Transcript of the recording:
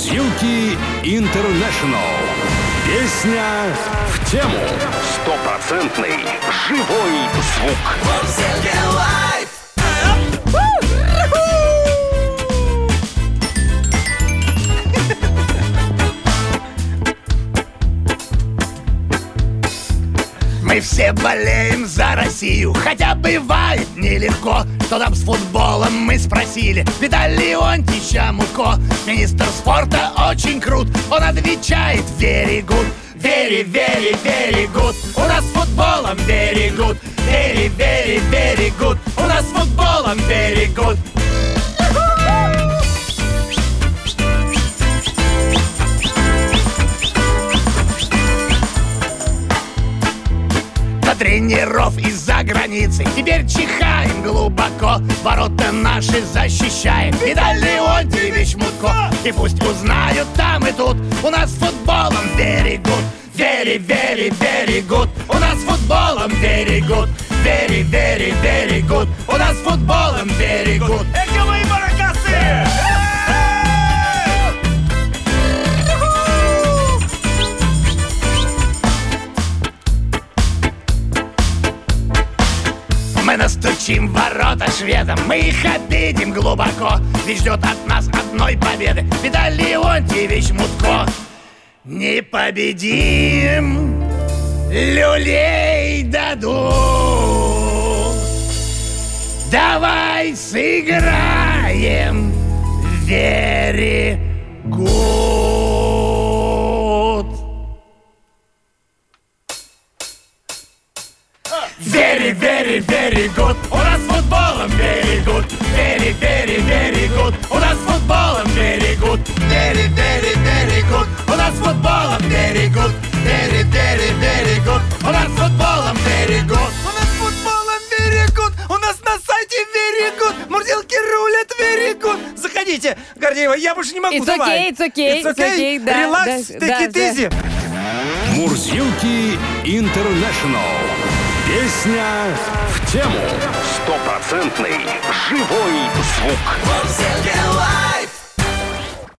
Мурзилки Интернешнл. Песня в тему. Стопроцентный живой звук. Мурзилки лайф. Мы все болеем за Россию, хотя бывает нелегко. Что там с футболом, мы спросили Виталия Леонтьевича Мутко. Министр спорта очень крут, он отвечает very good. Very, very, very good. У нас с футболом very good. Very, very, very good. У нас с футболом very good. Тренеров из-за границы теперь чихаем глубоко. Ворота наши защищаем Виталий Леонтьевич Мутко. И пусть узнают там и тут, у нас с футболом very good. Very, very, very good. У нас с футболом very good. Very, very, very good. У нас с футболом very good. Эти мои маракасы! Мы настучим в ворота шведам, мы их обидим глубоко. Ведь ждет от нас одной победы Виталий Леонтьевич Мутко. Непобедим, люлей дадут. Давай сыграем very good. Very, very, very good. У нас с футболом very good. Very, very, very good. У нас с футболом very good. Very, very, very good. У нас с футболом very good. Very, very, very good. У нас с футболом very good. У нас с футболом very good. У нас на сайте very good. Мурзилки рулят very good. Заходите, Гордеева, я больше не могу. Давай. It's okay, да. Релакс, take it easy. Мурзилки Интернешнл. Песня в тему. Стопроцентный живой звук. Мурзилки лайф.